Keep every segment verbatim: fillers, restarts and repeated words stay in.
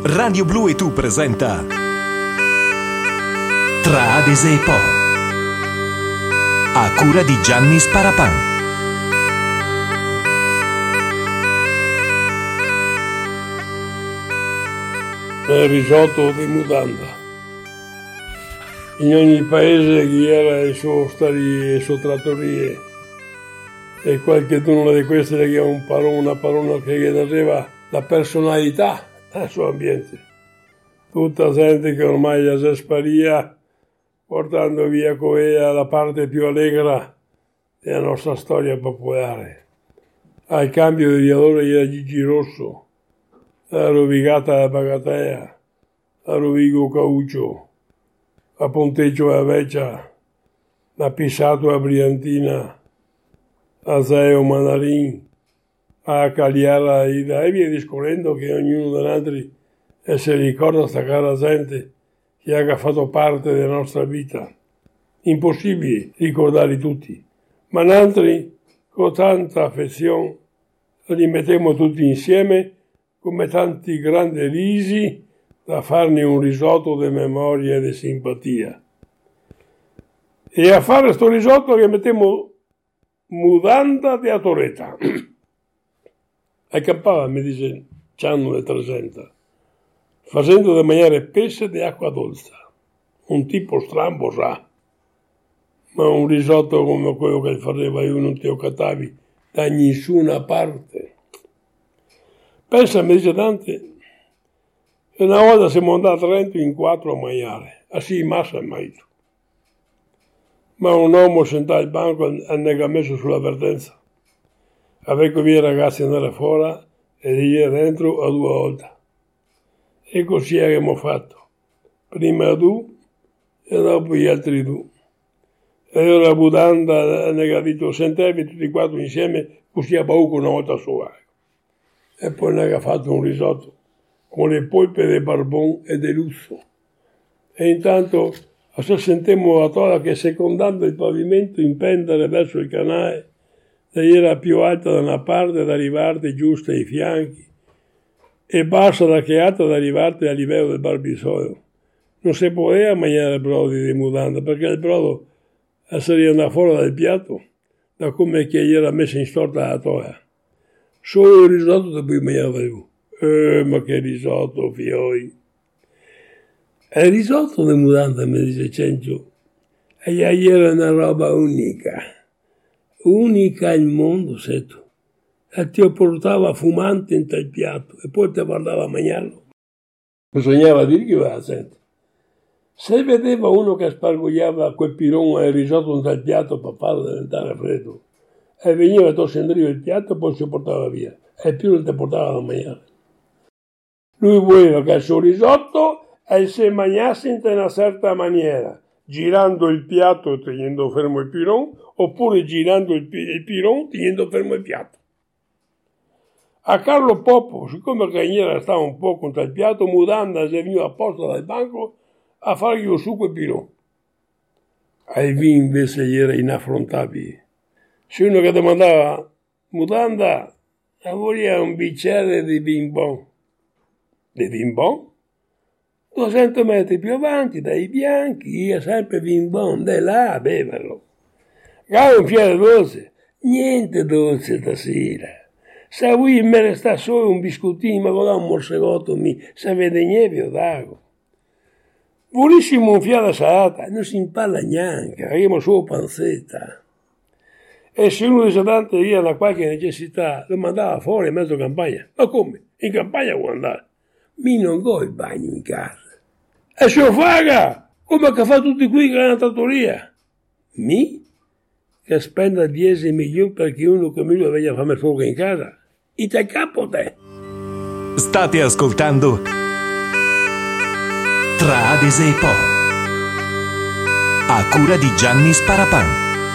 Radio Blu e Tu presenta Tra Adese e Po, a cura di Gianni Sparapan. Il risotto di mutanda. In ogni paese chi era le sue osterie, le sue trattorie, e qualcuno di queste le chiama un parone, una parola che gli dava la personalità al suo ambiente. Tutta gente che ormai già si sparia, portando via con ella la parte più allegra della nostra storia popolare. Al cambio di valore era Gigi Rosso, la rovigata a Bagatea, la rovigo Cauccio, a Ponteggio a Veccia, la Pissato a Briantina, a Zeo Manarin, a Cagliara a Ida, e via discorrendo che ognuno degli altri e si ricorda sta cara gente che ha fatto parte della nostra vita. Impossibile ricordarli tutti, ma altri con tanta affezione li mettiamo tutti insieme come tanti grandi risi da farne un risotto di memoria e di simpatia. E a fare sto risotto che mettiamo mutanda di Atoreta. A campava, mi dice, c'hanno le trecento, facendo da mangiare pesce di acqua dolce, un tipo strambo sa, ma un risotto come quello che faceva io non ti ho catavi da nessuna parte. Pensa, mi dice Dante, una volta siamo andati a Trento in quattro a mangiare, così in massa mai. Ma un uomo sentava il banco e ne ha messo sull'avvertenza. Avevo via i ragazzi andare fuori e lì dentro a due volte. E così abbiamo fatto. Prima tu e dopo gli altri due. E ora la budanda ne ha detto, sentivi tutti e quattro insieme, così a poco una volta sola. E poi ne ha fatto un risotto con le polpe di barbon e di lusso. E intanto se sentimmo la tola che secondando il pavimento impendere verso il canale, era più alta da una parte ad arrivarti giusto ai fianchi e bassa da che alta ad arrivarti a livello del barbisoio. Non si poteva mangiare brodi di mutanda perché il brodo sarebbe andato fuori dal piatto da come che gli era messo in storta la toia. Solo il risotto da cui mangiava io. Eh, ma che risotto, fioi! E il risotto di mutanda, mi dice Cencio, e era una roba unica. Unica al mondo, sei tu. E ti portava fumante in tal piatto e poi ti guardava a mangiarlo. Bisognava dire che aveva sentito. Se vedeva uno che spargogliava quel pirone e il risotto in tal piatto per farlo diventare freddo, e veniva a scendere il piatto e poi si portava via, e più non ti portava da mangiare. Lui voleva che il suo risotto e si mangiasse in una certa maniera, girando il piatto tenendo fermo il piron, oppure girando il, pi- il piron tenendo fermo il piatto. A Carlo Poppo, siccome Cagnera stava un po' contro il piatto, mutanda si è venuto apposta dal banco a fargli su quel piron. Ai vino invece gli era inaffrontabile. Se uno che domandava, mutanda, voleva un bicchiere di vin bon. Di vin bon? duecento metri più avanti, dai bianchi, io sempre vin bon, dai là a beverlo. Gava un fiore dolce, niente dolce stasera. Se vuoi me ne sta solo un biscottino, ma con un morsegotto, mi, se vede niente, io dago. Volessimo un fiore salata, non si impalla neanche, abbiamo solo panzetta. E se uno di Sadante via da qualche necessità, lo mandava fuori in mezzo a campagna. Ma come? In campagna vuoi andare? Mi non go il bagno in casa. E se lo faga, come che fa tutti qui che è una trattoria? Mi? Che spenda dieci milioni perché uno come lui voglia fare fuoco in casa? E te capo te. State ascoltando Tra Adese e Po, a cura di Gianni Sparapan.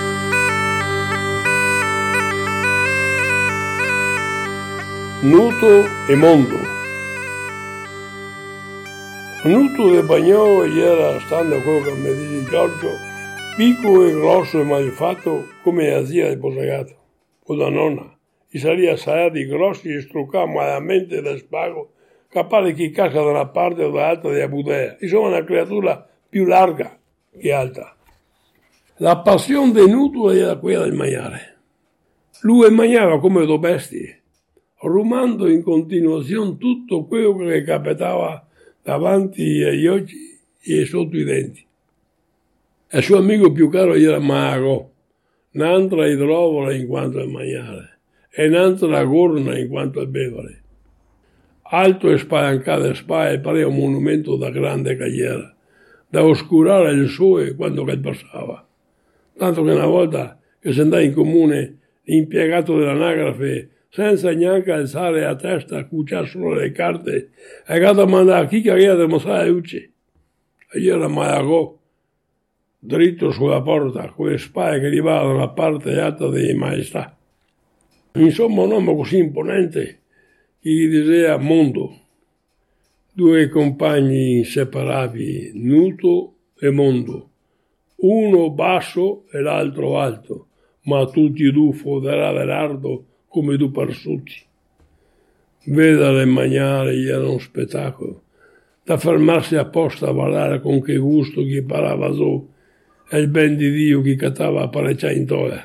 Nuto e mondo. Nuto de Bagnò era, stando a quello che mi dice Giorgio, piccolo e grosso e malfatto come la zia del Posagato, o la nonna. I sarebbe stati grossi e struccati malamente da spago capare chi casca da una parte o dall'altra della Budea. Insomma, una creatura più larga che alta. La passione del nudo era quella del mangiare. Lui mangiava come due bestie, rumando in continuazione tutto quello che capitava davanti agli occhi e sotto i denti. Il suo amico più caro era Mago, un'altra idrovola in quanto al mangiare e un'altra gorna in quanto al bevere. Alto e spalancato e spalle, pareva un monumento da grande carriera, da oscurare il sole quando che passava. Tanto che una volta che si andava in comune, l'impiegato dell'anagrafe, senza neanche alzare la testa, a cuciare solo le carte, è andato a mandare a chi che aveva dimostrato la luce. E io era Malagò, dritto sulla porta, con le spalle che arrivavano dalla parte alta delle maestà. Insomma, un uomo così imponente che gli diceva Mondo. Due compagni inseparabili, Nuto e Mondo. Uno basso e l'altro alto, ma tutti e due foderà velardo come due parsuti. Vedere mangiare gli era un spettacolo, da fermarsi apposta a guardare con che gusto chi parava su e il ben di Dio chi cattava parecchia in toia.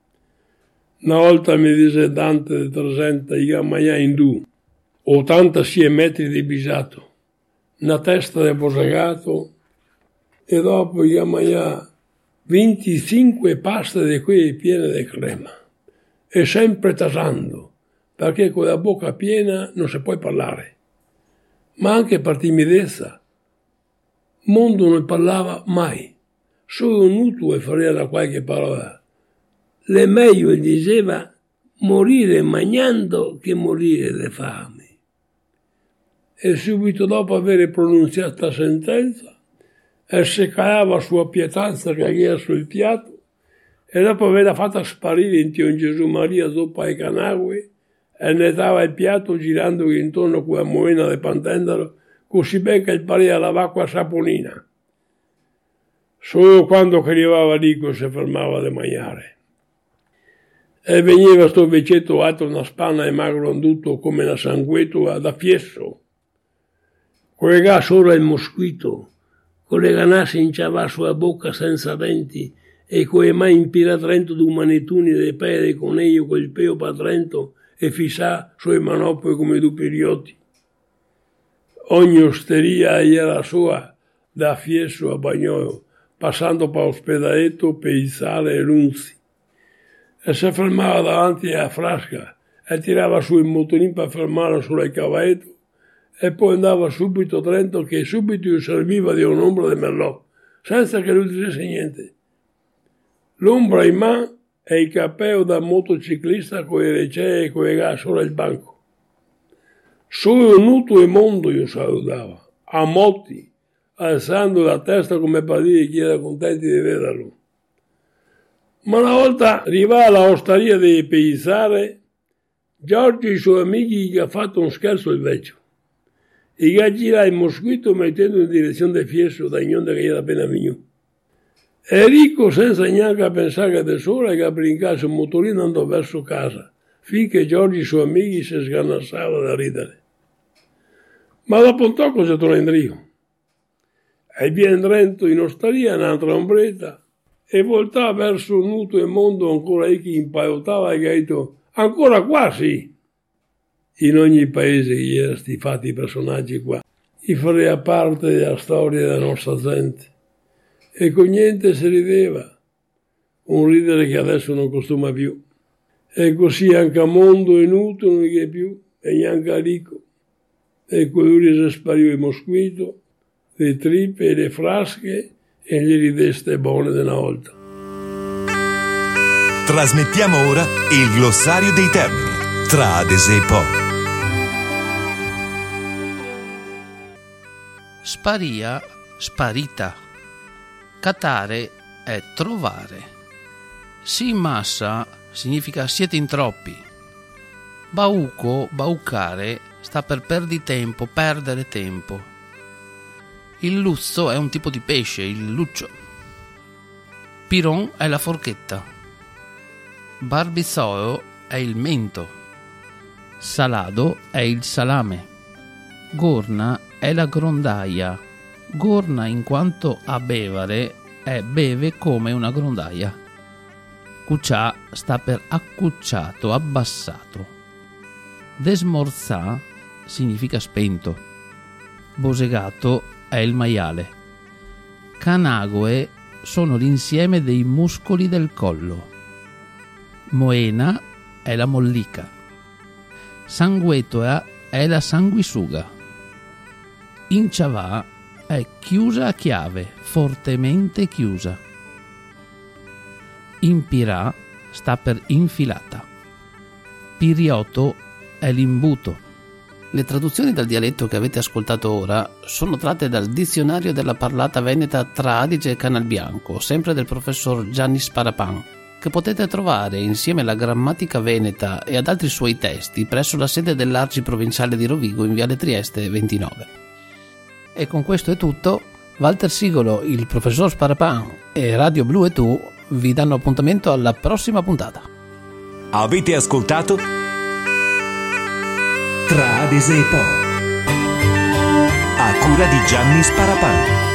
Una volta mi dice Dante di Tresenta, io mangiai in due, ottantasei metri di bisato, una testa di bosegato e dopo io mangiai venticinque paste di quelle piene di crema e sempre tasando, perché con la bocca piena non si può parlare, ma anche per timidezza. Mondo non parlava mai, solo Nuto e faceva qualche parola. Le meglio diceva morire mangiando che morire di fame. E subito dopo aver pronunziato la sentenza, e si calava sua pietanza che aveva sul piatto, e dopo averla fatta sparire in Tion Gesù Maria sopra i canagui, e nettava il piatto girando intorno con la moena del pantendolo, così bene che il pareva l'acqua saponina. Solo quando che arrivava Nico si fermava di mangiare. E veniva sto vecchietto alto una spanna e magro anduto come una sanguetola da fiesso. Collega solo il mosquito, con le ganassi inciava sulla bocca senza denti e con le mani impirate dentro di un manettone di pelle di coniglio col pelo per dentro e fissà sui manopoli come due periotti. Ogni osteria era sua, da Fiesso a Bagnolo, passando per Ospedaletto, Peizale e Runzi. E si fermava davanti alla frasca e tirava su il motorino per fermarlo sul cavalletto e poi andava subito dentro che subito gli serviva di un'ombra di merlot, senza che lui dicesse niente. L'ombra in mano e il cappello da motociclista con le recee e con le gas sopra il banco. Solo Nuto e Mondo io salutava, a motti, alzando la testa come per dire che era contento di vederlo. Ma una volta arrivava alla osteria di Peizale, Giorgio e i suoi amici gli ha fatto un scherzo il vecchio. E gli ha girato il mosquito mettendo in direzione del Fiesso da Ignonda che era appena venuto. E Rico, senza neanche pensare che da sola, che ha brincato sul motorino andò verso casa, finché Giorgio e i suoi amici si sgannassavano da ridere. Ma dopo un tocco si torna in Rio. E viene dentro in osteria un'altra ombretta, e voltava verso Nuto e Mondo ancora lì che impaiotava e ha detto ancora qua sì. In ogni paese che erano sti fatti personaggi qua, gli faceva parte della storia della nostra gente. E con niente si rideva, un ridere che adesso non costuma più. E così anche a Mondo e Nuto non gli è più, e neanche a Rico. E con lui si spariva il mosquito, le trippe e le frasche, e gli rideste buone di una volta. Trasmettiamo ora il glossario dei termini tra Adese e Po. Sparia, sparita. Catare è trovare. Si in massa significa siete in troppi. Bauco, baucare, sta per perdi tempo, perdere tempo. Il luzzo è un tipo di pesce, il luccio. Piron è la forchetta. Barbizolo è il mento. Salado è il salame. Gorna è la grondaia. Gorna in quanto a bevare è beve come una grondaia. Cuccià sta per accucciato, abbassato. Desmorzà significa spento. Bosegato è il maiale. Canagoe sono l'insieme dei muscoli del collo. Moena è la mollica. Sanguetoa è la sanguisuga. Inciavà è chiusa a chiave, fortemente chiusa. Impirà sta per infilata. Pirioto è l'imbuto. Le traduzioni dal dialetto che avete ascoltato ora sono tratte dal Dizionario della parlata veneta tra Adige e Canalbianco, sempre del professor Gianni Sparapan, che potete trovare insieme alla grammatica veneta e ad altri suoi testi presso la sede dell'A R C I provinciale di Rovigo in Viale Trieste ventinove. E con questo è tutto. Walter Sigolo, il professor Sparapan e Radio Blu e tu vi danno appuntamento alla prossima puntata. Avete ascoltato Tra Adese e Po, a cura di Gianni Sparapan.